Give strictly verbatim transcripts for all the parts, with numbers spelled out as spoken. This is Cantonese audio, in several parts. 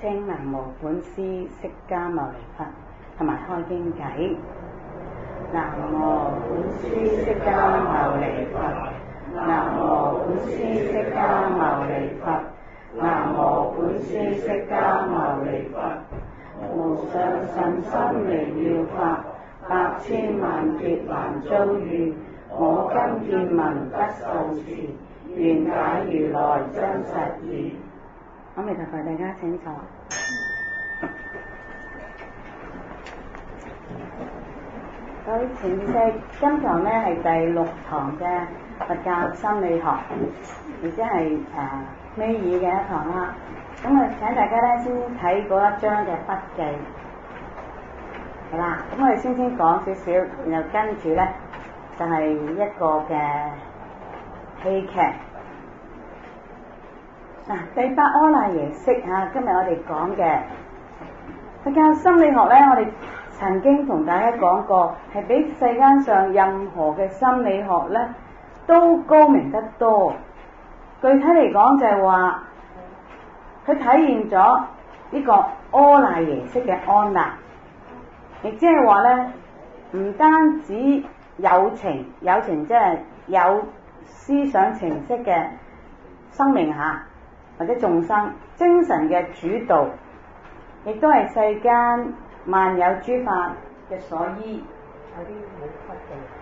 聽南無本師釋迦牟尼佛，同埋開經偈。南無本師釋迦牟尼佛，南無本師釋迦牟尼佛，南無本師釋迦牟尼佛。無上甚深微妙法，百千萬劫難遭遇。我今見聞得受持，願解如來真實義。阿彌陀佛，大家請坐。各位前世，今堂呢係第六堂嘅佛教心理學，亦即係誒尾二嘅一堂啦。咁啊，請大家咧先睇嗰一張嘅筆記，係啦。咁我哋先先講少少，然後跟住咧就係、是、一個嘅戲劇。嗱、啊，第八阿賴耶識嚇、啊，今日我哋講嘅佛教心理學咧，我哋曾經同大家講過，係比世間上任何嘅心理學咧都高明得多。具體嚟講就係話，佢體現咗呢個阿賴耶識嘅安立，亦即係話咧，唔單止有情，有情即係有思想情識嘅生命下或者眾生，精神嘅主導，亦都係世間萬有諸法嘅所依。有啲冇筆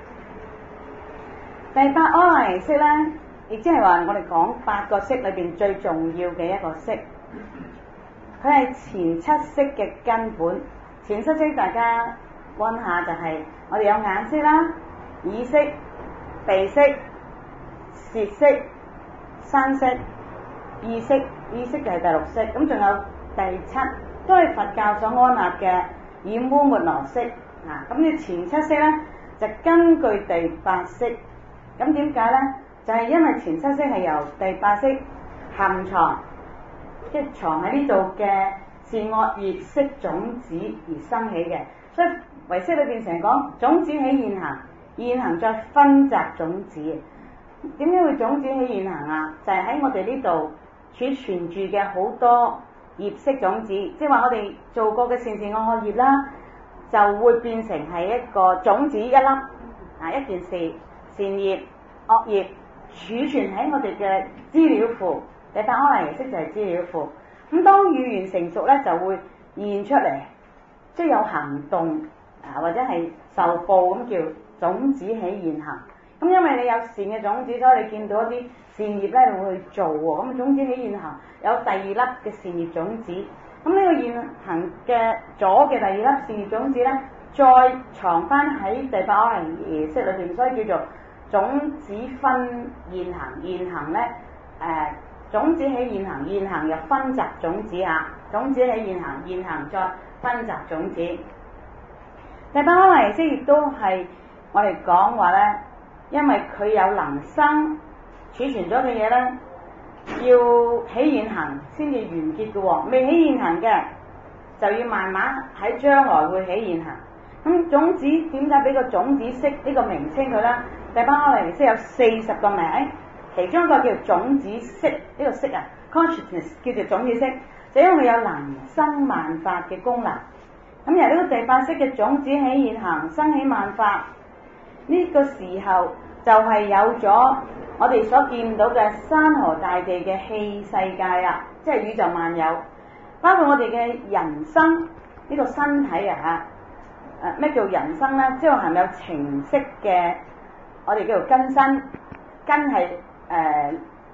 記。第八阿賴耶識咧，亦即係話我哋講八個識裏邊最重要嘅一個識，佢係前七識嘅根本。前七識大家溫下就係、是、我哋有眼識啦、耳識、鼻識、舌識、身識、意識，意識就係第六識。咁仲有第七，都係佛教所安立嘅染污末那識。啊，咁呢前七識咧就根據第八識。咁點解咧？就係、是、因為前七識係由第八識含藏，即係藏喺呢度嘅善惡業識種子而生起嘅。所以唯識裏邊成日講種子起現行，現行再分集種子。點解會種子起現行啊？就係、是、喺我哋呢度儲存住嘅好多業識種子，即係話我哋做過嘅善善惡惡業啦，就會變成係一個種子一粒啊，一件事善業惡業儲存喺我哋嘅資料庫。第八阿賴耶識就係資料庫。咁當語言成熟咧，就會現出嚟，即係有行動啊，或者係受報，咁叫種子起現行。咁因為你有善嘅種子，所以你見到一啲善業咧，你會去做喎。咁種子起現行，有第二粒嘅善業種子。咁呢個現行嘅左嘅第二粒善業種子咧，再藏翻喺第八阿賴耶識裏邊，所以叫做種子分現行。現行咧，誒、呃、種子起現行，現行又分集種子啊。種子起現行，現行再分集種子。第八阿賴耶識亦都係我哋講話咧，因為佢有能生儲存咗嘅嘢咧，要起現行先至完結嘅喎。未起現行嘅就要慢慢喺將來會起現行。咁種子點解俾個種子識呢個名稱佢咧？第八阿賴耶識有四十個名，其中一個叫種子識，呢、這個識啊 consciousness 叫做種子識，就因為佢有能生萬法嘅功能。咁由呢個第八識嘅種子起現行，生起萬法，呢、這個時候就係有咗我哋所見到嘅山河大地嘅器世界啊，即係宇宙萬有，包括我哋嘅人生呢、這個身體啊嚇。誒咩叫人生咧？即係含有情識嘅，我哋叫做根身，根係誒、呃、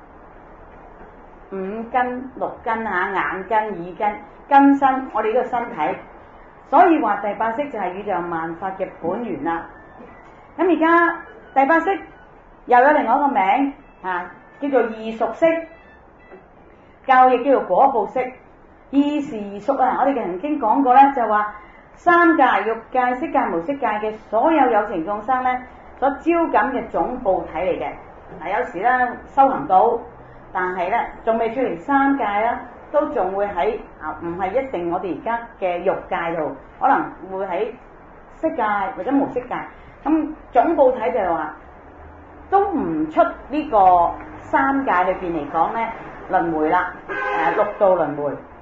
五根六根嚇，眼根耳根，根身我哋呢個身體。所以話第八識就係宇宙萬法嘅本源啦。咁而家第八識又有另外一個名啊，叫做異熟識，教亦叫做果報識。異是異熟啊！我哋曾經講過咧，就話三界、欲界、色界、無色界嘅所有有情眾生咧，所招感嘅總報體嚟嘅。嗱，有時咧修行到，但係咧仲未出嚟三界啦，都仲會喺啊，唔係一定我哋而家嘅欲界度，可能會喺色界或者無色界。咁總報體就係話，都唔出呢個三界裏邊嚟講咧輪迴啦，誒六道輪迴。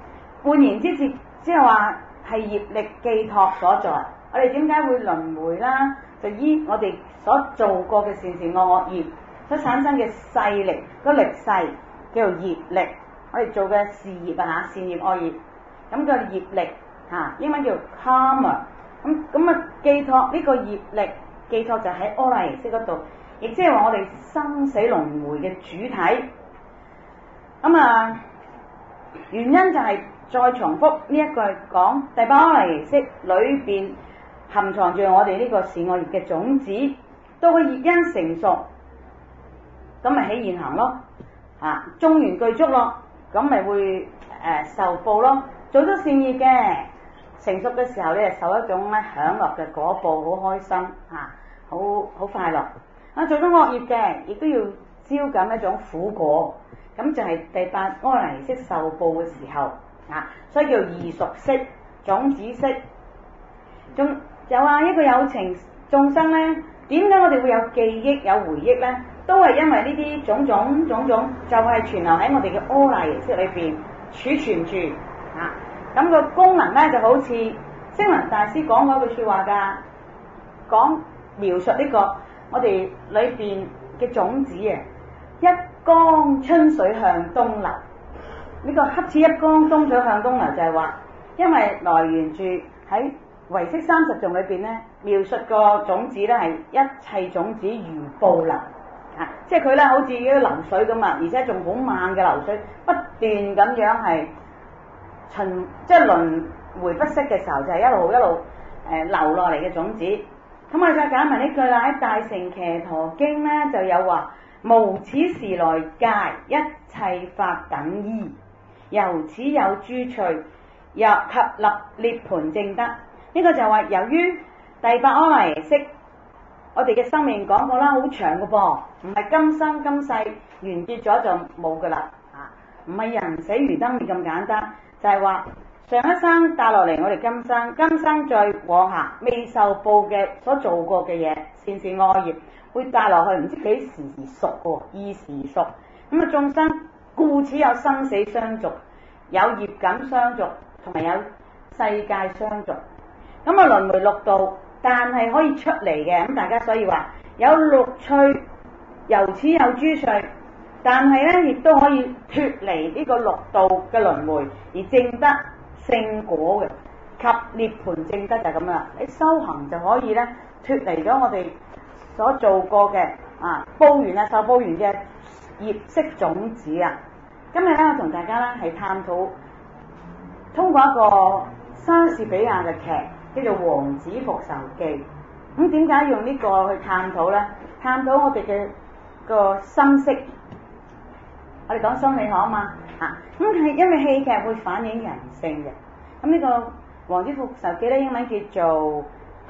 換言之，即即係話係業力寄託所在。我哋點解會輪迴啦？就依我哋所做過嘅善善惡惡業所產生嘅勢力，個力勢叫做業力。我哋做嘅事業啊嚇，善業惡業，咁個業力嚇，英文叫 karma。咁咁啊，寄託呢個業力寄託就喺阿賴耶識嗰度，亦即係話我哋生死輪迴嘅主體。咁啊，原因就係再重複呢一句講，第八阿賴耶識裏邊含藏住我哋呢個善惡業嘅種子，到個業因成熟，咁咪起現行咯，啊，種完具足咯，咁咪會誒、呃、受報咯。做咗善業嘅成熟嘅時候咧，受一種咧享樂嘅果報，好開心嚇，好、啊、好快樂。啊，做咗惡業嘅，亦都要招感一種苦果，咁就係第八阿賴耶識受報嘅時候啊，所以叫異熟識、種子識。仲有啊，一個有情眾生咧，點解我哋會有記憶、有回憶咧？都係因為呢啲種種種種，就係、是、存留喺我哋嘅阿賴耶識裏邊儲存住啊。咁個功能咧就好似星雲大師講嗰句説話㗎，講描述呢個我哋裏邊嘅種子啊，一江春水向東流。呢個恰似一江東水向東流，就係話，因為來源住喺唯識三十頌裏邊咧，描述個種子咧係一切種子如暴流啊，即係佢咧好似啲流水咁啊，而且仲好慢嘅流水，不斷咁樣係循即係輪迴不息嘅時候，就係、是、一路一路誒、呃、流落嚟嘅種子。咁我再解埋呢句啦，喺《大乘騎陀經》咧就有話：無始時來界，一切法等依，由此有諸趣，入及立涅槃正德。呢、這個就話由於第八阿賴耶識，我哋嘅生命講過啦，好長嘅噃，唔係今生今世完結咗就冇噶啦，啊，唔係人死如燈滅咁簡單。就係話上一生帶落嚟，我哋今生，今生再往下未受報嘅所做過嘅嘢，善善惡業會帶落去，唔知幾時而熟喎，依時而熟。咁啊，眾生故此有生死相續，有業感相續，同埋有世界相續。咁啊，輪迴六道，但係可以出嚟嘅。咁大家所以話有六趣，由此有諸趣。但係咧，亦都可以脫離呢個六道嘅輪迴，而證得聖果嘅及涅槃正德就係咁啦。你修行就可以咧脫離咗我哋所做過嘅啊報完啊受報完嘅業識種子啊。今日咧，我同大家咧係探討通過一個莎士比亞嘅劇叫做《王子復仇記》。咁點解用呢個去探討咧？探討我哋嘅個心識。我哋講心理學啊嘛，嚇咁係因為戲劇會反映人性嘅。咁呢個《王子復仇記》咧，英文叫做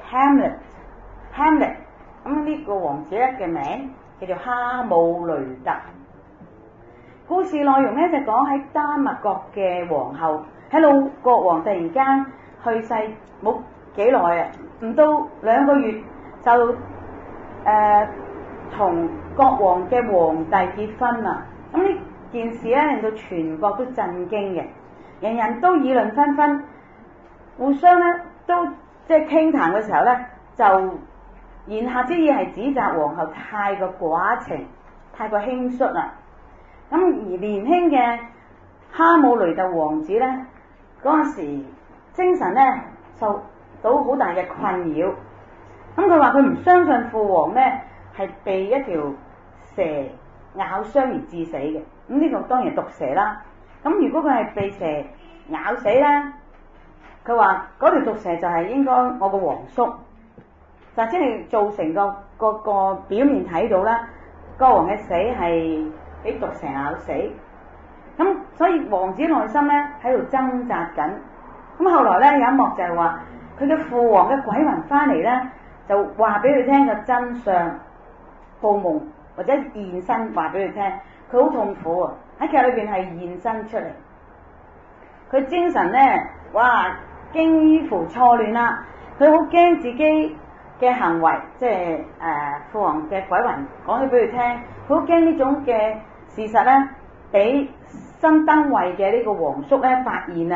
Hamlet，Hamlet。咁呢個王子咧嘅名叫做哈姆雷特。故事內容咧就講喺丹麥國嘅皇后，喺老國王突然間去世冇幾耐啊，唔到兩個月就誒同國王嘅皇帝結婚啦。咁呢件事咧令到全國都震驚嘅，人人都議論紛紛，互相咧都即係傾談嘅時候咧，就言下之意係指責皇后太過寡情，太過輕率啦。咁而年輕嘅哈姆雷特王子咧，嗰陣時精神咧受到好大嘅困擾。咁佢話佢唔相信父王咧係被一條蛇咬傷而致死嘅，咁呢個當然係毒蛇啦。咁如果佢係被蛇咬死咧，佢話嗰條毒蛇就係應該我個皇叔，就即係造成個個個表面睇到啦，國王嘅死係俾毒蛇咬死。咁所以王子內心咧喺度掙扎緊。咁後來咧有一幕就係話，佢嘅父王嘅鬼魂翻嚟咧，就話俾佢聽個真相，報夢。或者現身話俾佢聽，佢好痛苦啊！喺劇裏邊係現身出嚟，佢精神咧，哇，幾乎錯亂啦！佢好驚自己嘅行為，即係誒父王嘅鬼魂講咗俾佢聽，佢好驚呢種嘅事實咧，俾新登位嘅呢個皇叔咧發現啊！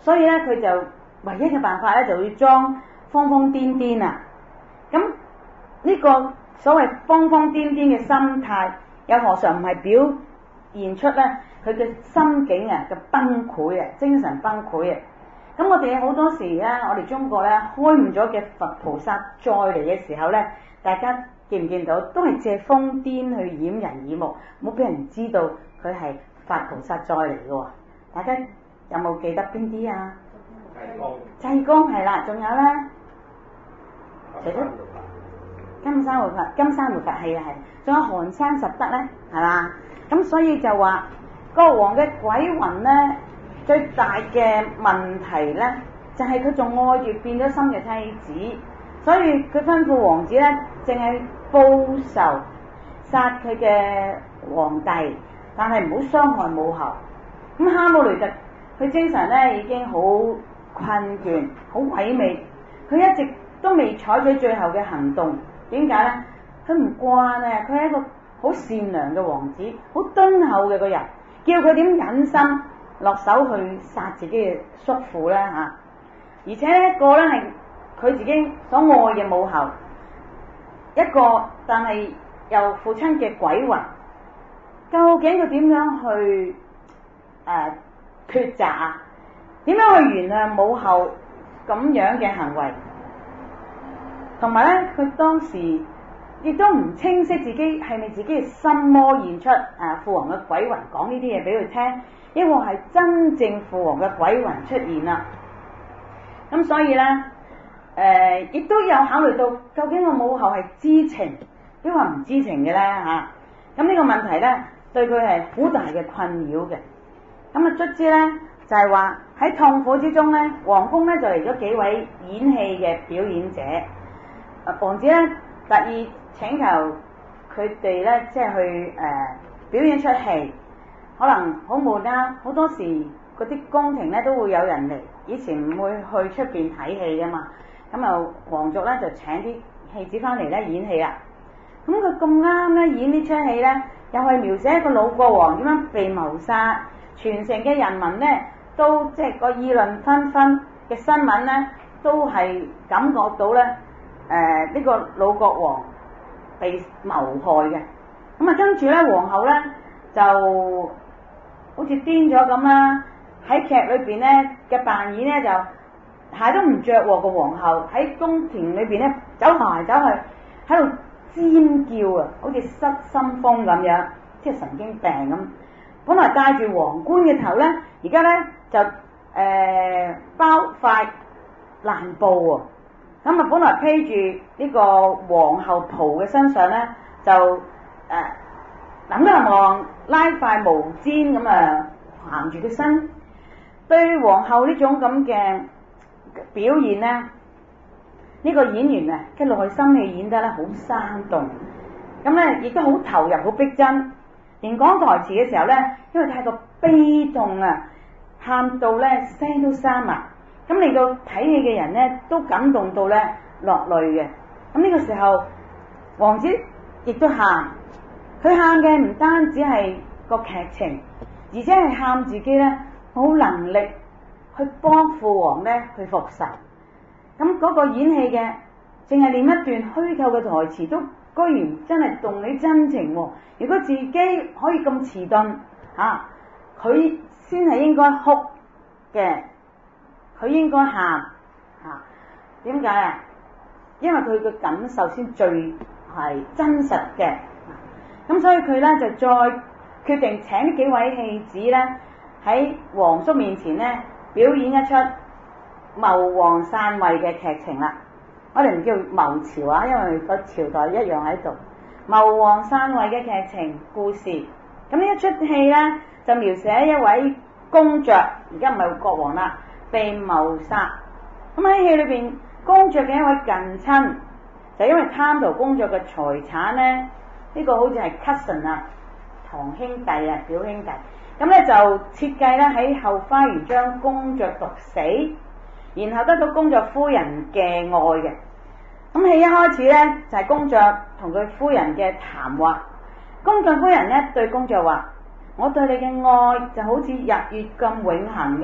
所以咧佢就唯一嘅辦法咧就要裝瘋瘋癲癲啊！咁呢個所謂瘋瘋癲癲嘅心態，又何嘗唔係表現出咧佢嘅心境啊嘅崩潰啊，精神崩潰啊！咁我哋好多時咧，我哋中國咧開悟咗嘅佛菩薩再嚟嘅時候咧，大家見唔見到都係借瘋癲去掩人耳目，冇俾人知道佢係佛菩薩再嚟嘅喎。大家有冇記得邊啲啊？濟公係啦，仲有咧，除咗金山活佛、金山活佛係啊係，仲有寒山拾得咧，係嘛？咁所以就話國王嘅鬼魂咧，最大嘅問題咧，就係佢仲愛住變咗心嘅妻子，所以佢吩咐王子咧，淨係報仇殺佢嘅皇帝，但係唔好傷害母后。咁哈姆雷特佢精神咧已經好困倦、好萎靡，佢一直都未採取最後嘅行動。點解咧？佢唔慣啊！佢係一個好善良嘅王子，好敦厚嘅個人，叫佢點忍心落手去殺自己嘅叔父咧嚇？而且呢一個咧係佢自己所愛嘅母后，一個但係由父親嘅鬼魂，究竟佢點樣去誒、呃、抉擇啊？點樣去原諒母后咁樣嘅行為？同埋咧，佢當時亦都唔清晰自己係咪自己嘅心魔現出啊父王嘅鬼魂講呢啲嘢俾佢聽，因為係真正父王嘅鬼魂出現啦。咁所以咧，誒、呃、亦都有考慮到究竟個母后係知情抑或唔知情嘅咧嚇。咁呢個問題咧對佢係好大嘅困擾嘅。咁啊卒之咧就係話喺痛苦之中咧，皇宮咧就嚟咗幾位演戲嘅表演者。啊，王子咧特意請求佢哋咧，即係去誒、呃、表演出戲，可能好悶啦。好多時嗰啲宮廷咧都會有人嚟，以前唔會去出邊睇戲噶嘛。咁啊，皇族咧就請啲戲子翻嚟咧演戲啦。咁佢咁啱咧演呢出戲咧，又係描寫一個老國王點樣被謀殺，全城嘅人民咧都即係個議論紛紛嘅新聞咧，都係感覺到咧。誒呢、呃這個老國王被謀害嘅，咁啊跟住咧皇后咧就好似癲咗咁啦，喺劇裏邊咧嘅扮演咧就鞋都唔着喎，個皇后喺宮廷裏邊咧走嚟走去，喺度尖叫啊，好似失心瘋咁樣，即係神經病咁。本來戴住皇冠嘅頭咧，而家咧就誒、呃、包塊爛布喎。咁啊，本來披住呢個皇后袍嘅身上咧，就誒諗都唔望拉塊毛氈咁啊，橫住個身。對皇后呢種咁嘅表現咧，呢、這個演員啊嘅內心戲演得咧好生動，咁咧亦都好投入、好逼真。連講台詞嘅時候咧，因為太過悲痛啊，喊到咧聲都沙埋。咁令到睇戲嘅人咧都感動到咧落淚嘅。咁呢個時候，王子亦都喊，佢喊嘅唔單止係個劇情，而且係喊自己咧冇能力去幫父王咧去復仇。咁嗰個演戲嘅，淨係念一段虛構嘅台詞，都居然真係動你真情喎。如果自己可以咁遲鈍嚇，佢先係應該哭嘅。佢應該喊嚇，點解啊？因為佢嘅感受先最係真實嘅，咁所以佢咧就再決定請呢幾位戲子咧喺皇叔面前咧表演一出謀皇篡位嘅劇情啦。我哋唔叫謀朝啊，因為個朝代一樣喺度。謀皇篡位嘅劇情故事，咁呢一出戲咧就描寫一位公爵，而家唔係國王啦，被謀殺。咁喺戲裏邊，公爵嘅一位近親就因為貪圖公爵嘅財產咧，呢、這個好似係 cousin 啊，堂兄弟啊，表兄弟。咁咧就設計咧喺後花園將公爵毒死，然後得到公爵夫人嘅愛嘅。咁戲一開始咧就係、是、公爵同佢夫人嘅談話。公爵夫人咧對公爵話：我對你嘅愛就好似日月咁永恆嘅，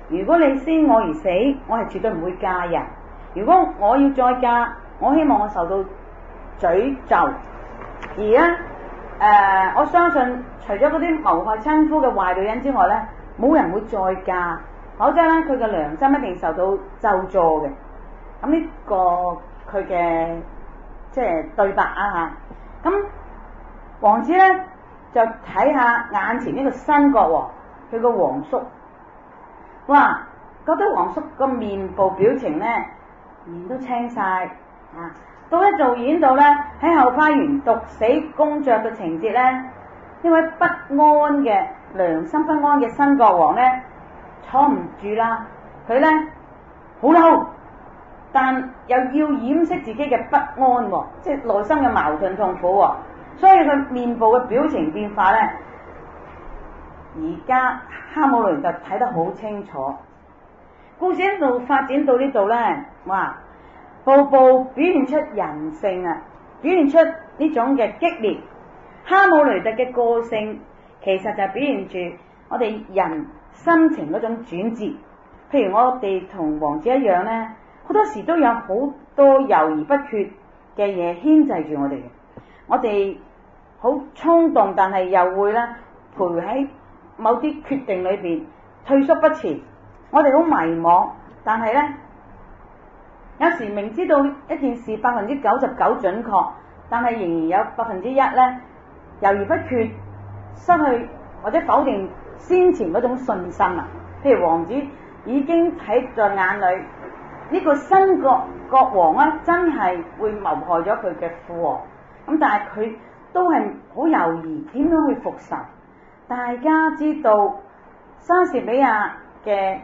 如果你先我而死，我係絕對唔會嫁人。如果我要再嫁，我希望我受到詛咒。而咧誒、呃，我相信除咗嗰啲謀害親夫嘅壞女人之外咧，冇人會再嫁，否則咧佢嘅良心一定受到咒詛嘅。咁呢個佢嘅即係對白啊嚇。咁王子咧就睇下眼前呢個新國王，佢個皇叔，哇！覺得皇叔個面部表情咧面都青晒啊！到一做演到咧喺後花園毒死公爵嘅情節咧，呢位不安嘅良心不安嘅新國王咧坐唔住啦，佢咧好嬲，但又要掩飾自己嘅不安喎，即係內心嘅矛盾痛苦喎，所以佢面部嘅表情變化咧，而家哈姆雷特睇得好清楚。故事一路發展到呢度咧，哇！步步表現出人性啊，表現出呢種嘅激烈。哈姆雷特嘅個性其實就係表現住我哋人心情嗰種轉折。譬如我哋同王子一樣咧，好多時都有好多猶豫不決嘅嘢牽制住我哋嘅。我哋好衝動，但係又會咧陪喺某啲決定裏邊退縮不前。我哋好迷茫，但係咧有時明知道一件事百分之九十九準確，但係仍然有百分之一咧猶豫不決，失去或者否定先前嗰種信心啊。譬如王子已經睇在眼裏，呢、這個新國國王咧真係會謀害咗佢嘅父王，咁但係佢都係好猶豫點樣去復仇。大家知道莎士比亞嘅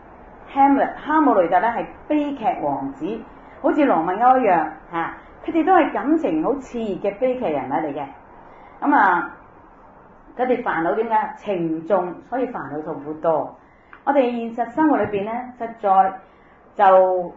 Hamlet 哈姆雷特咧係悲劇王子，好似羅密歐一樣嚇，佢哋都係感情好熾熱嘅悲劇人物嚟嘅。咁啊，佢哋煩惱點解？情重，所以煩惱痛苦多。我哋現實生活裏邊咧，實在就唔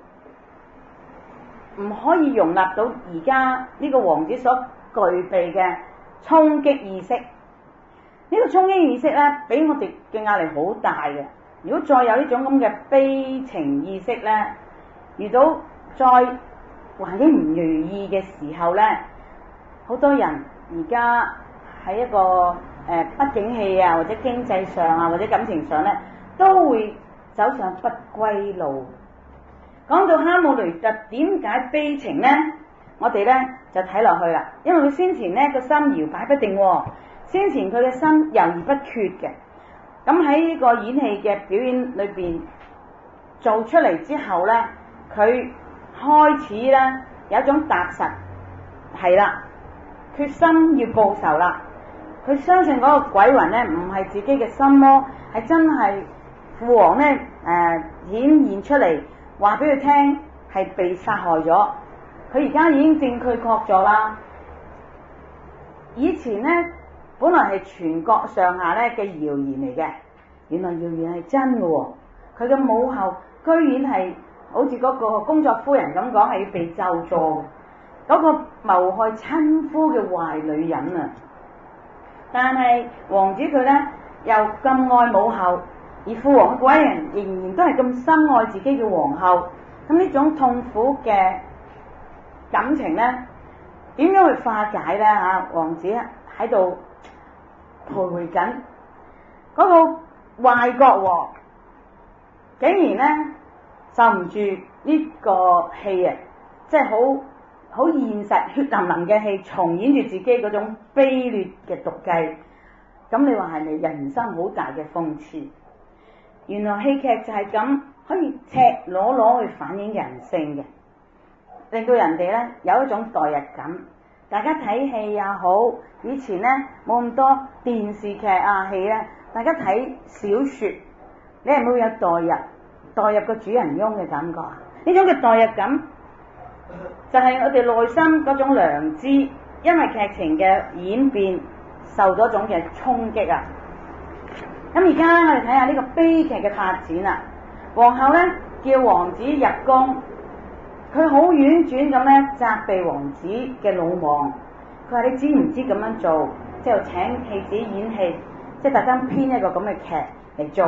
可以容納到而家呢個王子所具備嘅衝擊意識。呢、這個衝擊意識咧，俾我哋嘅壓力好大嘅。如果再有呢種咁嘅悲情意識咧，遇到再環境唔如意嘅時候咧，好多人而家喺一個誒、呃、不景氣啊，或者經濟上啊，或者感情上咧，都會走上不歸路。講到哈姆雷特點解悲情咧，我哋咧就睇落去啦，因為佢先前咧個心搖擺不定，先前佢嘅心猶豫不決嘅。咁喺呢個演戲嘅表演裏邊做出嚟之後咧，佢開始咧有一種踏實，係啦，決心要報仇啦。佢相信嗰個鬼魂咧唔係自己嘅心魔，係真係父王咧誒顯現出嚟，話俾佢聽係被殺害咗。佢而家已經證據確咗啦。以前咧本來係全國上下咧嘅謠言嚟嘅，原來謠言係真嘅喎。佢嘅母后居然係好似嗰個工作夫人咁講，係要被咒詛嘅。嗰個謀害親夫嘅壞女人啊！但係王子佢咧又咁愛母后，而父王嘅鬼人仍然都係咁深愛自己嘅皇后。咁呢種痛苦嘅感情咧，點樣去化解咧？嚇，王子喺度徘徊緊，嗰個壞國王竟然咧受唔住呢個戲啊！即係好好現實血淋淋嘅戲，重演住自己嗰種卑劣嘅毒計。咁你話係咪人生好大嘅諷刺？原來戲劇就係咁，可以赤裸裸去反映人性嘅，令到人哋咧有一種代入感。大家睇戲也好，以前咧冇咁多電視劇啊戲咧，大家睇小說，你係咪會有代入代入個主人翁嘅感覺啊？呢種嘅代入感就係我哋內心嗰種良知，因為劇情嘅演變受咗種嘅衝擊啊！咁而家我哋睇下呢個悲劇嘅發展啊！皇后咧叫王子入宮，佢好婉轉咁咧責備王子嘅魯莽。佢話：你知唔知咁樣做，即係請戲子演戲，即係特登編一個咁嘅劇嚟做，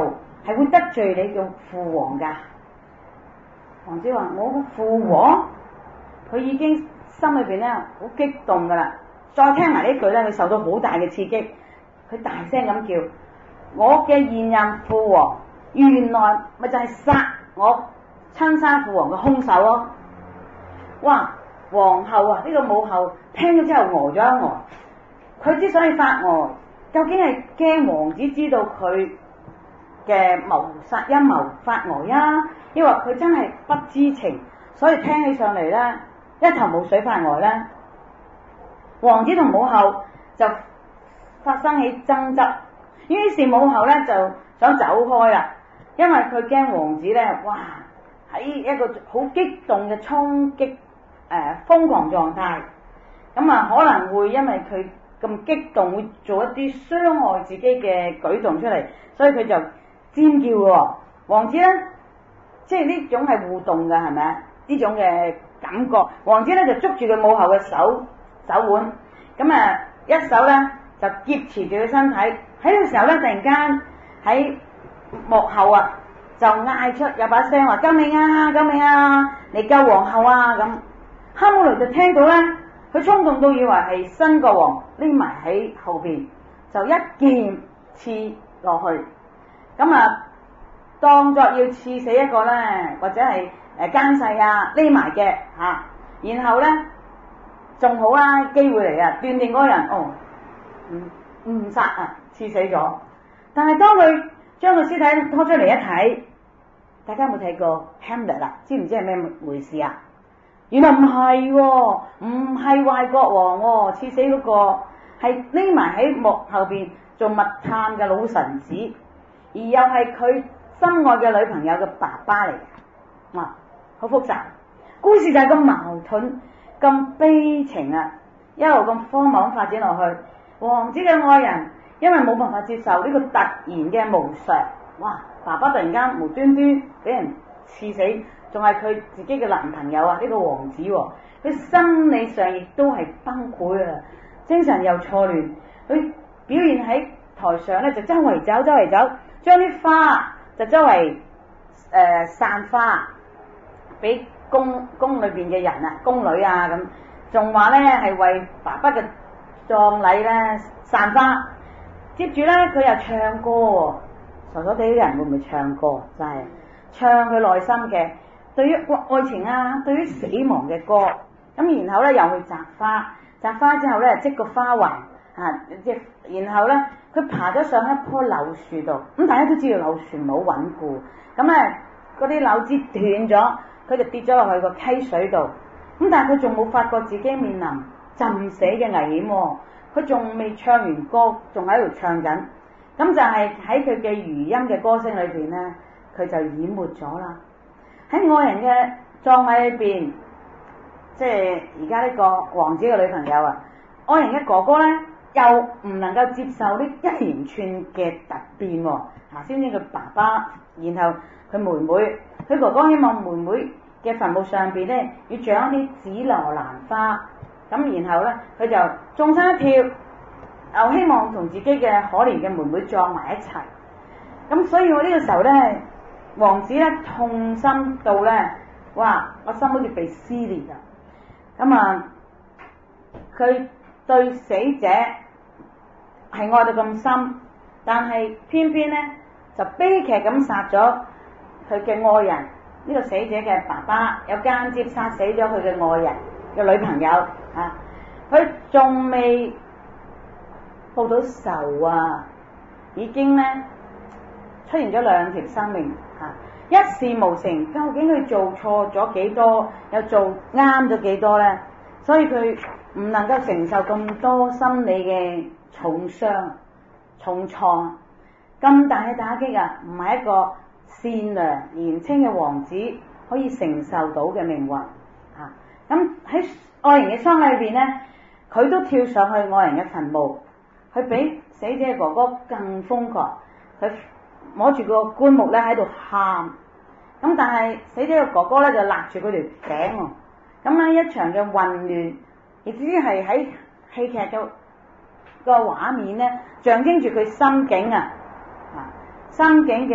係會得罪你嘅父王㗎。王子話：我個父王，佢已經心裏邊咧好激動㗎啦。再聽埋呢句咧，佢受到好大嘅刺激，佢大聲咁叫：我嘅現任父王，原來咪就係殺我親生父王嘅兇手咯！哇！皇后啊，呢、這個母后聽咗之後呆咗一呆。佢之所以發呆，究竟係驚王子知道佢嘅謀殺陰謀發呆啊，抑或佢真係不知情，所以聽起上嚟咧一頭霧水發呆咧？王子同母后就發生起爭執，於是母后咧就想走開啦，因為佢驚王子咧，哇喺一個好激動嘅衝擊誒瘋狂狀態，咁啊可能會因為佢咁激動會做一啲傷害自己嘅舉動出嚟，所以佢就尖叫喎。王子咧即係呢種係互動嘅，係咪啊？呢種嘅感覺，王子咧就捉住佢母后嘅手手腕，咁啊一手咧就劫持住佢身體。喺呢個時候咧，突然間喺幕後啊就嗌出有把聲話：救命啊！救命啊！嚟救皇后啊！咁哈姆雷就聽到咧，佢衝動到以為係新國王匿埋喺後邊，就一劍刺落去，咁啊當作要刺死一個咧，或者係誒奸細啊匿埋嘅嚇，然後咧仲好啦，機會嚟啊，斷定嗰個人哦唔誤殺啊，刺死咗。但係當佢將個屍體拖出嚟一睇，大家有冇睇過 Hamlet 啊？知唔知係咩回事啊？原來唔係喎，唔係壞國王喎、哦，刺死嗰個係匿埋喺幕後邊做密探嘅老臣子，而又係佢心愛嘅女朋友嘅爸爸嚟嘅。哇，好複雜，故事就係咁矛盾、咁悲情啊，一路咁荒謬咁發展落去。王子嘅愛人因為冇辦法接受呢個突然嘅無常，哇！爸爸突然間無端端俾人刺死，仲係佢自己嘅男朋友啊！呢、這個王子、哦，佢心理上亦都係崩潰啊，精神又錯亂。佢表現喺台上咧，就周圍走，周圍走，將啲花就周圍誒、呃、散花俾宮宮裏邊嘅人啊、宮女啊咁，仲話咧係為爸爸嘅葬禮咧散花。接住咧佢又唱歌、哦。傻傻地啲人會唔會唱歌？就係、是、唱佢內心嘅對於愛情啊，對於死亡嘅歌。咁然後咧又去摘花，摘花之後咧織個花環啊，即然後咧佢爬咗上一棵柳樹度。咁大家都知道柳樹唔好穩固，咁咧嗰啲柳枝斷咗，佢就跌咗落去個溪水度。咁但係佢仲冇發覺自己面臨浸死嘅危險、哦，佢仲未唱完歌，仲喺度唱緊。咁就係喺佢嘅餘音嘅歌聲裏邊咧，佢就淹沒咗啦。喺愛人嘅葬禮裏邊，即係而家呢個王子嘅女朋友啊，愛人嘅哥哥咧又唔能夠接受呢一連串嘅突變喎。啊，先知佢爸爸，然後佢妹妹，佢哥哥希望妹妹嘅墳墓上邊咧要長啲紫羅蘭花，咁然後咧佢就縱身一跳。又希望同自己嘅可憐嘅妹妹撞埋一齊，咁所以我呢個時候咧，王子咧痛心到咧，哇！我心好似被撕裂啊！咁啊，佢對死者係愛到咁深，但係偏偏咧就悲劇咁殺咗佢嘅愛人，呢、這個死者嘅爸爸，又間接殺死咗佢嘅愛人嘅女朋友啊！佢仲未報到仇啊，已經咧出現咗兩條生命嚇、啊，一事無成，究竟佢做錯咗幾多，又做啱咗幾多咧？所以佢唔能夠承受咁多心理嘅重傷、重創，咁大嘅打擊啊，唔係一個善良年輕嘅王子可以承受到嘅命運嚇。咁、啊、喺愛人嘅喪禮裏邊咧，佢都跳上去愛人嘅墳墓。佢比死者嘅哥哥更瘋狂，佢摸住個棺木咧喺度喊，咁但係死者嘅哥哥咧就勒住佢條頸喎，咁咧一場嘅混亂，亦只係喺戲劇嘅個畫面咧象徵住佢心境啊，啊心境嘅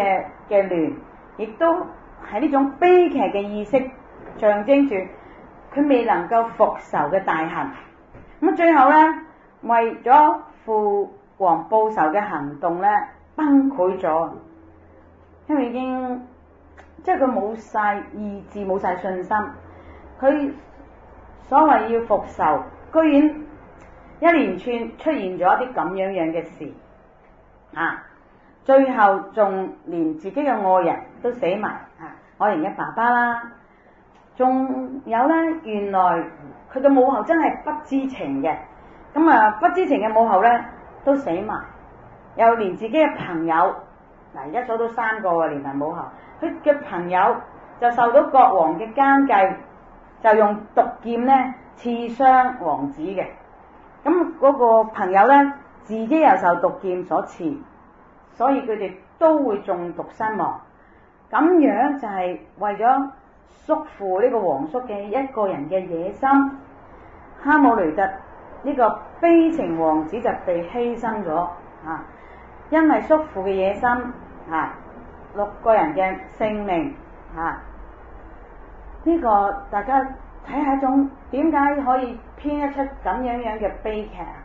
嘅亂，亦都係呢種悲劇嘅意識，象徵住佢未能夠復仇嘅大行。咁最後咧，為咗父王報仇嘅行動咧，崩潰咗，因為已經即係佢冇晒意志，冇晒信心。佢所謂要復仇，居然一連串出現咗一啲咁樣樣嘅事啊！最後仲連自己嘅愛人都死埋啊！愛人嘅爸爸啦，仲有咧，原來佢嘅母后真係不知情嘅，咁啊不知情嘅母后咧都死埋，又連自己嘅朋友嗱，而家數到三個啊，連埋母后，佢嘅朋友就受到國王嘅奸計，就用毒劍咧刺傷王子嘅。咁嗰個朋友咧自己又受毒劍所刺，所以佢哋都會中毒身亡。咁樣就係為咗叔父呢個皇叔嘅一個人嘅野心，哈姆雷特呢個悲情王子就被犧牲咗啊！因為叔父嘅野心啊，六個人嘅性命啊，呢個大家睇下一種點解可以編一出咁樣樣嘅悲劇啊？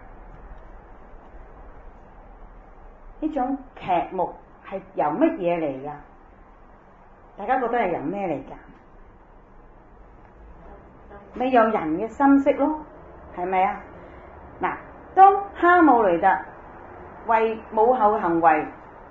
呢種劇目係由乜嘢嚟噶？大家覺得係由咩嚟噶？咪有人嘅心識咯，係咪啊？嗱，當哈姆雷特為母后嘅行為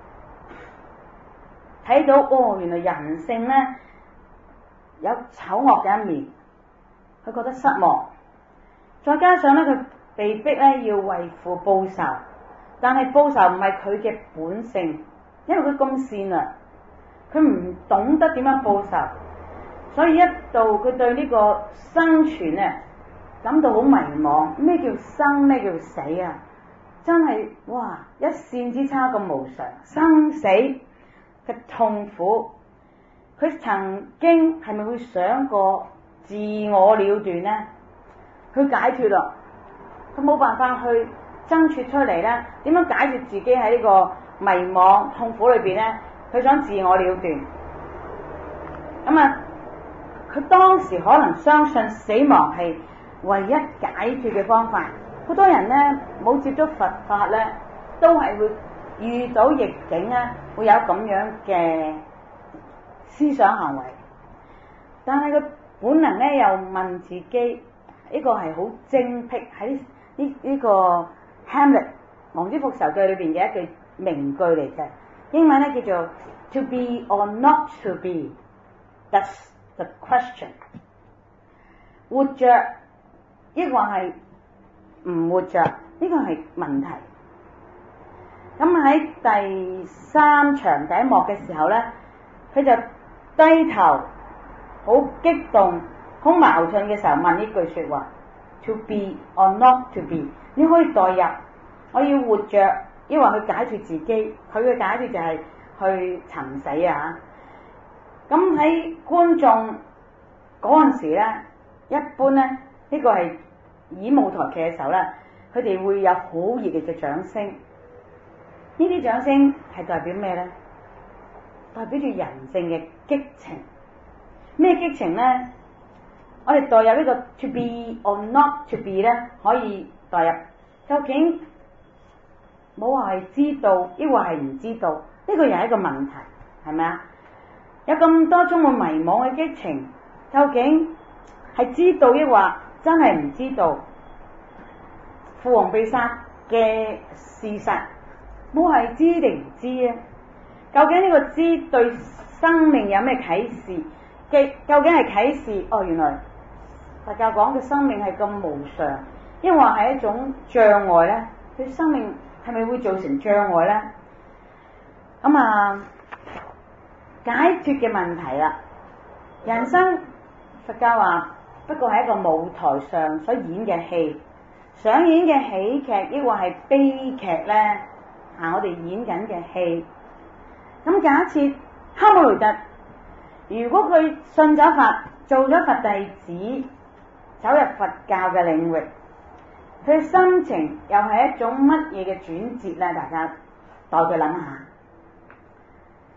睇到，哦，原來人性咧有醜惡嘅一面，佢覺得失望。再加上咧，佢被逼咧要為父報仇，但係報仇唔係佢嘅本性，因為佢咁善良，佢唔懂得點樣報仇，所以一度佢對呢個生存啊感到好迷茫。咩叫生？咩叫死啊？真係哇，一線之差咁無常，生死嘅痛苦。佢曾經係咪會想過自我了斷呢？去解脫咯，佢冇辦法去爭取出嚟咧。點樣解決自己喺呢個迷惘痛苦裏邊咧？佢想自我了斷。咁啊，佢當時可能相信死亡係唯一解決嘅方法。好多人咧冇接觸佛法咧，都係會遇到逆境咧，會有咁樣嘅思想行為。但係佢本能咧又問自己，呢個係好精闢喺呢呢個 Hamlet 王子復仇記裏邊嘅一句名句嚟嘅。英文咧叫做 To be or not to be, that's the question。活着抑或係唔活着，呢個係問題。咁喺第三場第一幕嘅時候咧，佢就低頭，好激動、好矛盾嘅時候問呢句說話 ：To be or not to be。你可以代入，我要活着，抑或去解決自己。佢嘅解決就係去尋死啊！咁喺觀眾嗰陣時咧，一般咧呢、呢個係演舞台劇嘅時候咧，佢哋會有好熱烈嘅掌聲。呢啲掌聲係代表咩咧？代表住人性嘅激情。咩激情咧？我哋代入呢個 to be or not to be 咧，可以代入究竟冇話係知道，抑或係唔知道？呢個又係一個問題，係咪啊？有咁多充滿迷惘嘅激情，究竟係知道抑或真係唔知道？父王被殺嘅事實，冇係知定唔知啊？究竟呢個知對生命有咩啟示？嘅究竟係啟示？哦，原來佛教講嘅生命係咁無常，抑或係一種障礙咧？對生命係咪會造成障礙咧？咁啊，解脫嘅問題啦。人生佛教話不過係一個舞台上所演嘅戲，上演嘅喜劇，抑或係悲劇咧？啊，我哋演緊嘅戲。咁假設哈姆雷特，如果佢信咗佛，做咗佛弟子，走入佛教嘅領域，佢嘅心情又係一種乜嘢嘅轉折咧？大家代佢諗下。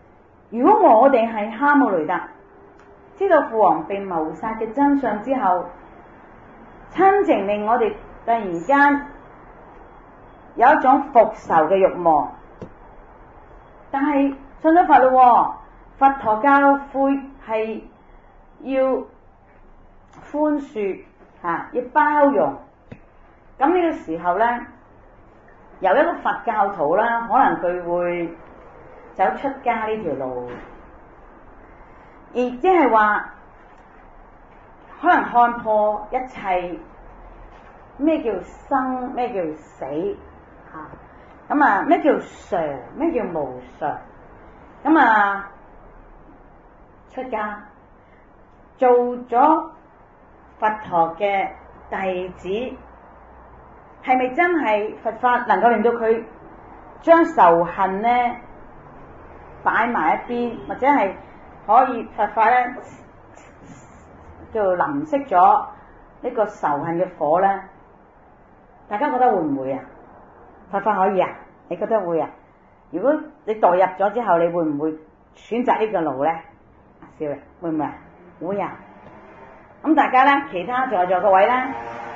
如果我哋係哈姆雷特，知道父王被謀殺嘅真相之後，親情令我哋突然間有一種復仇嘅慾望，但係信咗佛咯，佛陀教誨係要寬恕嚇，要包容。咁呢個時候咧，由一個佛教徒啦，可能佢會走出家呢條路，而即係話可能看破一切咩叫生，咩叫死嚇，咁啊咩叫常，咩叫無常，咁啊出家做咗佛陀嘅弟子，係咪真係佛法能夠令到佢將仇恨咧擺埋一邊，或者係可以佛法咧叫做淋熄咗呢個仇恨嘅火咧？大家覺得會唔會啊？佛法可以啊？你覺得會啊？如果你代入咗之後，你會唔會選擇呢個路咧？阿少爺會唔會啊？會啊！咁大家咧，其他在座各位咧，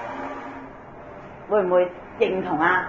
會唔會認同啊？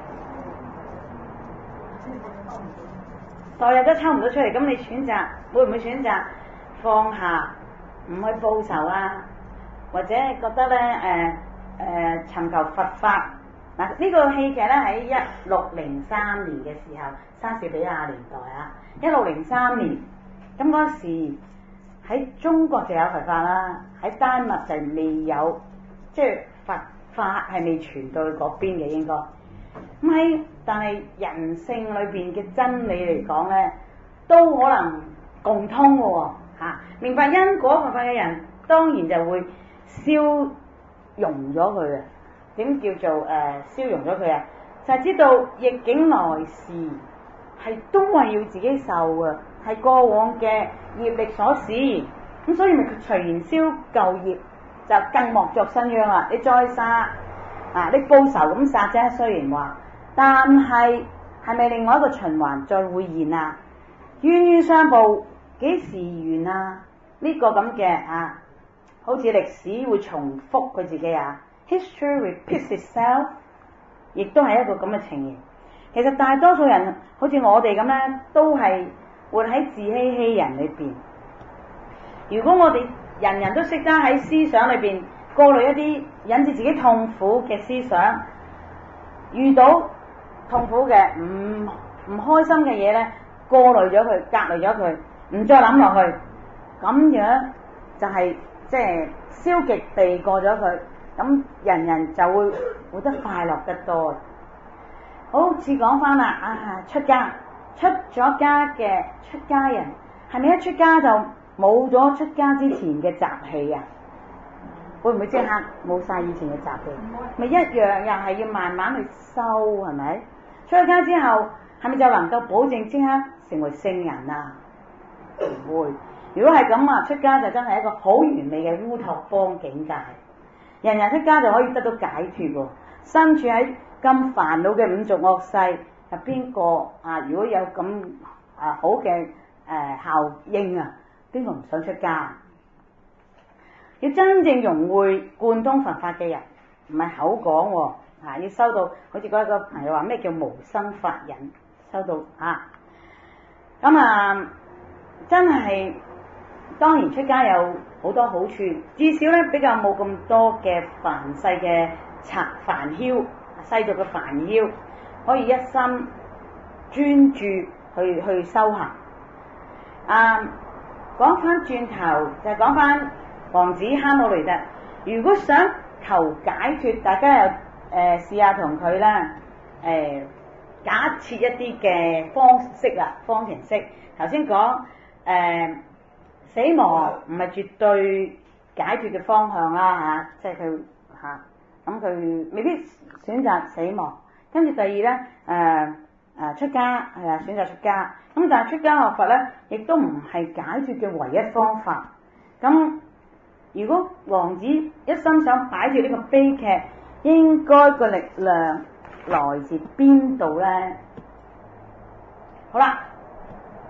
代入都抽唔到出嚟，咁你選擇會唔會選擇放下，唔去報仇啊？或者覺得咧誒誒尋求佛法嗱？呢、這個戲劇咧喺一六零三年嘅時候，莎士比亞年代啊，一六零三年，咁嗰時喺中國就有佛法啦，喺丹麥就未有，即係佛法係未傳到去嗰邊嘅應該。咁喺但係人性裏邊嘅真理嚟講咧，都可能共通嘅喎嚇。明白因果佛法嘅人，當然就會消融咗佢啊。點叫做誒、呃、消融咗佢啊？就係、是、知道逆境來時係都係要自己受啊，係過往嘅業力所使。咁所以咪佢隨緣消舊業，就更莫作新殃啦。你再殺啊，你報仇咁殺啫，雖然話，但係係咪另外一個循環再會現啊？冤冤相報幾時完啊？呢、這個咁嘅啊，好似歷史會重複佢自己啊 ，history repeats itself， 亦都係一個咁嘅情形。其實大多數人好似我哋咁咧，都係活喺自欺欺人裏邊。如果我哋人人都識得喺思想裏邊過濾一啲引致自己痛苦嘅思想，遇到痛苦嘅唔唔開心嘅嘢咧，過濾咗佢，隔離咗佢，唔再諗落去，咁樣就係即係消極地過咗佢，咁人人就會活得快樂得多。好似講翻啦，啊出家出咗家嘅出家人，係咪一出家就冇咗出家之前嘅習氣啊？會唔會即刻冇晒以前嘅習氣？咪一樣又係要慢慢去修，係咪？出咗家之後，係咪就能夠保證即刻成為聖人啊？唔會。如果係咁啊，出家就真係一個好完美嘅烏托邦境界，人人出家就可以得到解脫喎。身處喺咁煩惱嘅五濁惡世，係邊個啊？如果有咁啊好嘅誒、呃、效應啊，邊個唔想出家？要真正融會貫通佛法嘅人，唔係口講喎、啊，要收到，好似嗰一個朋友話咩叫無生法忍，收到啊。咁啊，真係當然出家有好多好處，至少咧比較冇咁多嘅凡世嘅煩煩囂，世俗嘅煩囂，可以一心專注去去修行。啊，講翻轉頭就係講翻王子哈姆雷特，如果想求解脫，大家又誒試下同佢啦，誒、呃、假設一啲嘅方式啦，方程式。頭先講誒死亡唔係絕對解脫嘅方向啦嚇，即係佢嚇咁佢未必選擇死亡。跟住第二咧誒誒出家係啊，選擇出家。咁但係出家學佛咧，亦都唔係解脫嘅唯一方法。咁如果王子一心想擺脫呢個悲劇，應該個力量來自邊度咧？好啦，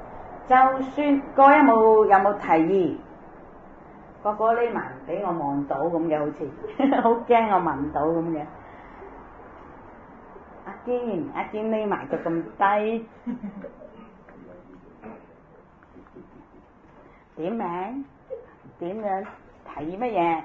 就算各位有冇有冇提議？個個匿埋俾我望到咁嘅，好似好驚我聞到咁嘅。阿堅，阿堅匿埋到咁低，點名？點樣提議乜嘢？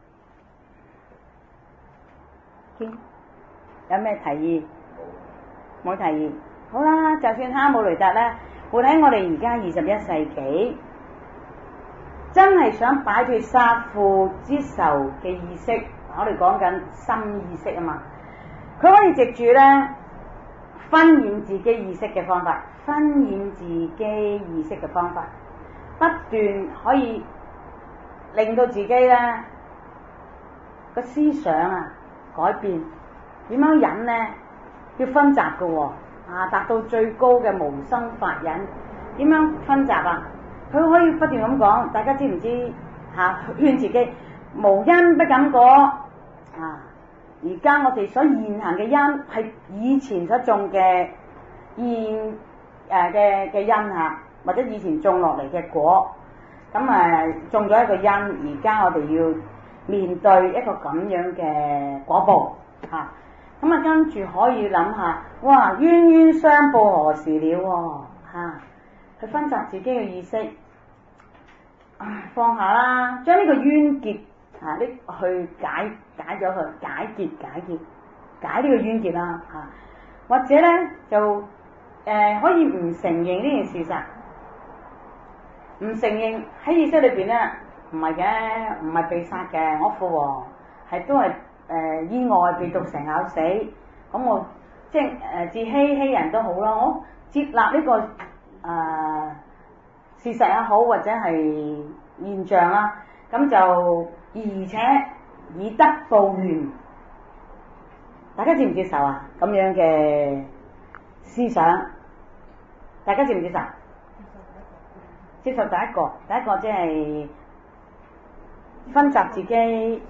堅，有咩提議？冇提議。好啦，就算哈姆雷特咧，活喺我哋而家二十一世紀，真係想擺脫殺父之仇嘅意識，我哋講緊心意識啊嘛。佢可以藉住咧熏染自己意識嘅方法，熏染自己意識嘅方法，不斷可以令到自己咧個思想啊改變。點樣忍咧？要分集嘅喎，啊達到最高嘅無生法忍。點樣分集啊？佢可以不斷咁講，大家知唔知嚇、啊？勸自己無因不感果啊！而家我哋所現行嘅因係以前所種嘅現誒嘅嘅因嚇，或者以前種落嚟嘅果，咁誒種咗一個因，而家我哋要面對一個咁樣嘅果報嚇。咁啊，跟住可以諗下，哇！冤冤相報何時了喎嚇？去分集自己嘅意識，啊放下啦，將呢個冤結啊呢去解解咗佢，解結解結解呢個冤結啦嚇、啊，或者咧就誒、呃、可以唔承認呢件事實，唔承認喺意識裏邊咧唔係嘅，唔係被殺嘅，我父王係都係誒、呃、意外被毒蛇咬死，咁我即係誒、呃、自欺欺人都好啦，我接納呢、這個誒、呃、事實也好，或者係現象啦，咁就而且以德報怨，大家接唔接受啊？咁樣嘅思想，大家接唔接受？接受第一個，第一個即係分集自己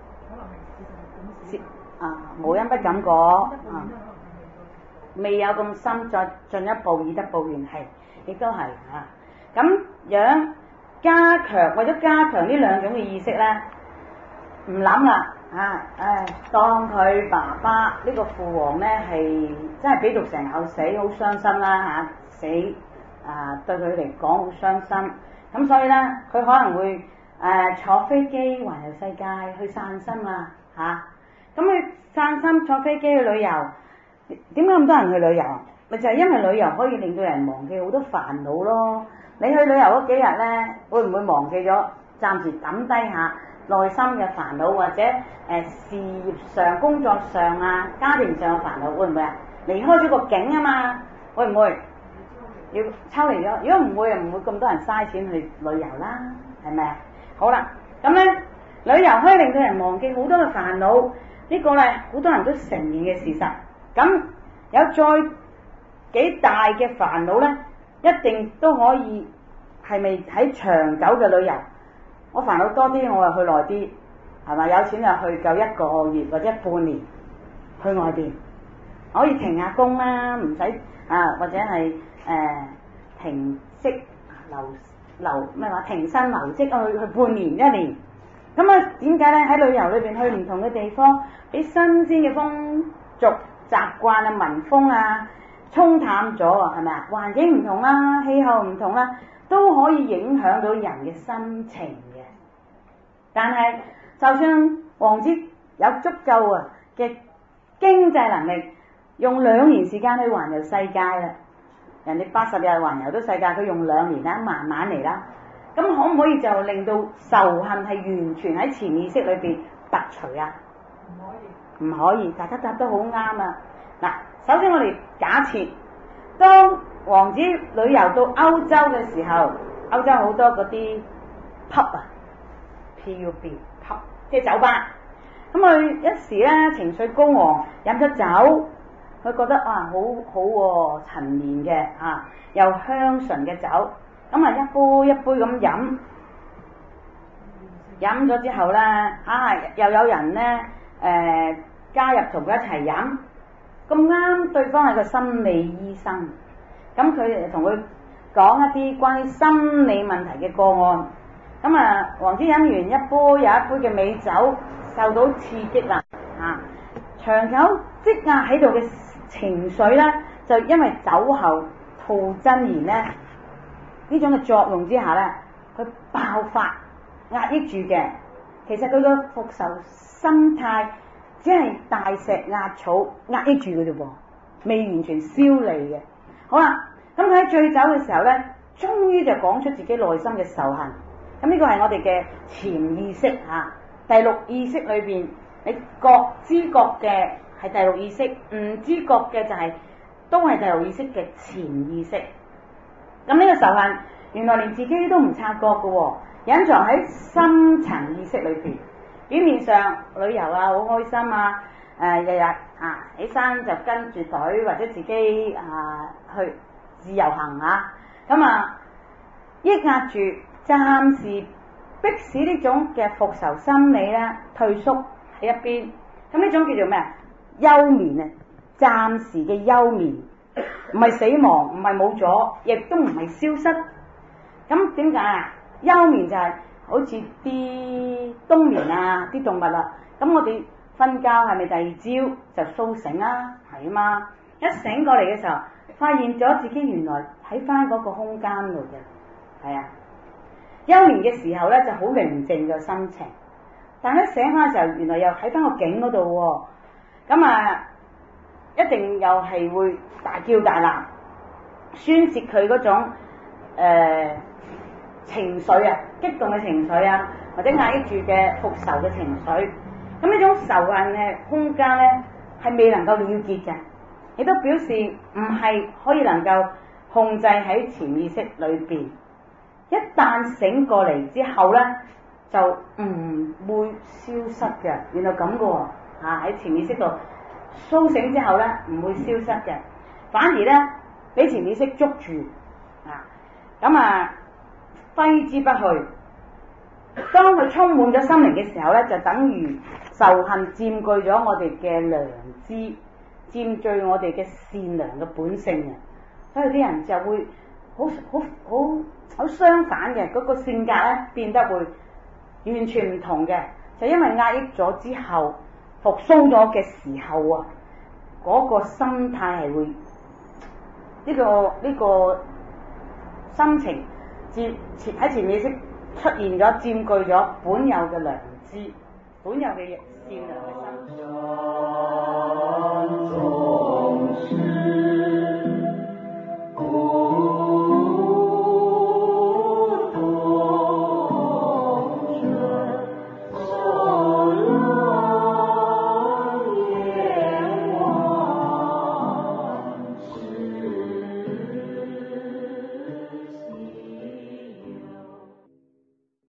啊，無因不感果啊，未有咁深，再進一步以德報怨，係亦都係啊。咁樣加強，為咗加強呢兩種嘅意識咧，唔諗啦啊！唉，當佢爸爸呢、呢個父王咧係真係俾毒蛇咬死，好傷心啦嚇、啊，死啊對佢嚟講好傷心。咁所以咧，佢可能會誒、啊、坐飛機環遊世界去散心啦嚇。咁佢散心坐飛機去旅遊，點解咁多人去旅遊？咪就係、是、因為旅遊可以令到人忘記好多煩惱咯。你去旅遊嗰幾日咧，會唔會忘記咗？暫時抌低下內心嘅煩惱，或者誒、呃、事業上、工作上啊、家庭上嘅煩惱，會唔會啊？離開咗個境啊嘛，會唔會？要抽離咗。如果唔會，唔會咁多人嘥錢去旅遊啦，係咪啊？好啦，咁咧旅遊可以令到人忘記好多嘅煩惱，這個、呢個咧好多人都承認嘅事實。咁有再幾大嘅煩惱咧？一定都可以係咪喺長久嘅旅遊？我煩惱多啲，我又去耐啲，係咪？有錢就去夠一個月或者半年去外邊，可以停下工啦，唔使啊，或者係誒、呃、停職留留咩話停薪留職去去半年一年。咁啊點解咧？喺旅遊裏邊去唔同嘅地方，俾新鮮嘅風俗習慣啊、民風啊沖淡咗啊，係咪啊？環境唔同啦，氣候唔同啦，都可以影響到人嘅心情嘅。但係就算王子有足夠啊嘅經濟能力，用兩年時間去環遊世界啦，人哋八十日環遊到世界，佢用兩年啦，慢慢嚟啦。咁可唔可以就令到仇恨係完全喺潛意識裏邊拔除啊？唔可以，唔可以，大家答得好啱啊！嗱，首先我哋假設，當王子旅遊到歐洲嘅時候，歐洲好多嗰啲 pub 啊 ，P U B pub，即係酒吧。咁佢一時咧情緒高昂，飲咗酒，佢覺得啊好好喎，陳年嘅啊，又香醇嘅酒，咁啊一杯一杯咁飲，飲咗之後咧，啊又有人咧誒、呃、加入同佢一齊飲。咁啱對方係個心理醫生，咁佢同佢講一啲關於心理問題嘅個案。咁啊，黃之飲完一杯有一杯嘅美酒，受到刺激啦，啊，長久積壓喺度嘅情緒咧，就因為酒後吐真言咧呢種嘅作用之下咧，佢爆發壓抑住嘅。其實佢個復仇心態只係大石壓草壓抑住嘅啫噃，未完全消離嘅。好啦，咁佢喺醉酒嘅時候咧，終於就講出自己內心嘅仇恨。咁呢個係我哋嘅潛意識嚇、啊，第六意識裏邊，你覺知覺嘅係第六意識，唔知覺嘅就係、是、都係第六意識嘅潛意識。咁呢個仇恨原來連自己都唔察覺嘅喎，隱藏喺深層意識裏邊。表面上旅遊啊，好開心啊，誒、呃、日日啊起身就跟住隊或者自己啊去自由行啊，咁啊抑壓住，暫時迫使呢種嘅復仇心理咧退縮喺一邊。咁呢種叫做咩啊？休眠啊，暫時嘅休眠，唔係死亡，唔係冇咗，亦都唔係消失。咁點解啊？休眠就係、是、好似啲冬眠啊，啲動物啦、啊。咁我哋瞓覺係咪第二朝就甦醒啊？係啊嘛。一醒過嚟嘅時候，發現咗自己原來喺翻嗰個空間度嘅，係啊。休眠嘅時候咧就好寧靜嘅心情，但係一醒翻嘅時候，原來又喺翻個境嗰度喎。咁啊，一定又係會大叫大鬧，宣泄佢嗰種誒、呃、情緒啊，激動嘅情緒啊，或者壓抑住嘅復仇嘅情緒。咁呢種仇恨嘅空間咧係未能夠了結嘅，亦都表示唔係可以能夠控制喺潛意識裏邊。一旦醒過嚟之後咧，就唔會消失嘅。原來咁嘅喎，嚇喺潛意識度甦醒之後咧，唔會消失嘅，反而咧俾潛意識捉住啊！咁啊揮之不去。當佢充滿咗心靈嘅時候咧，就等於仇恨佔據咗我哋嘅良知，佔據我哋嘅善良嘅本性啊！所以啲人就會好好好好相反嘅，嗰個性格咧變得會完全唔同嘅，就因為壓抑咗之後復甦咗嘅時候啊，嗰個心態係會呢個呢個心情接喺潛意識出現咗，佔據咗本有嘅良知，本有嘅善良嘅心。